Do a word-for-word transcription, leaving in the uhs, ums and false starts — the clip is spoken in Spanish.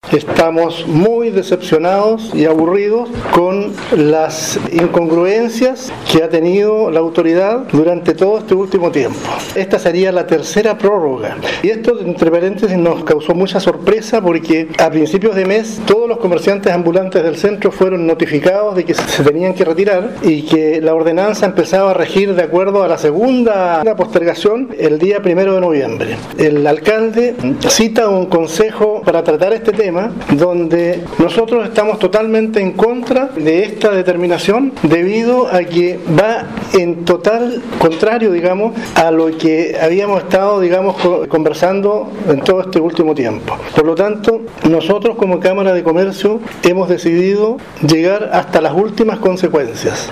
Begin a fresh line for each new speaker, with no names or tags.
Estamos muy decepcionados y aburridos con las incongruencias que ha tenido la autoridad durante todo este último tiempo. Esta sería la tercera prórroga. Y esto, entre paréntesis, nos causó mucha sorpresa porque a principios de mes todos los comerciantes ambulantes del centro fueron notificados de que se tenían que retirar y que la ordenanza empezaba a regir de acuerdo a la segunda postergación el día primero de noviembre. El alcalde cita un consejo para tratar este tema donde nosotros estamos totalmente en contra de esta determinación debido a que va en total contrario, digamos, a lo que habíamos estado, digamos, conversando en todo este último tiempo. Por lo tanto, nosotros como Cámara de Comercio hemos decidido llegar hasta las últimas consecuencias.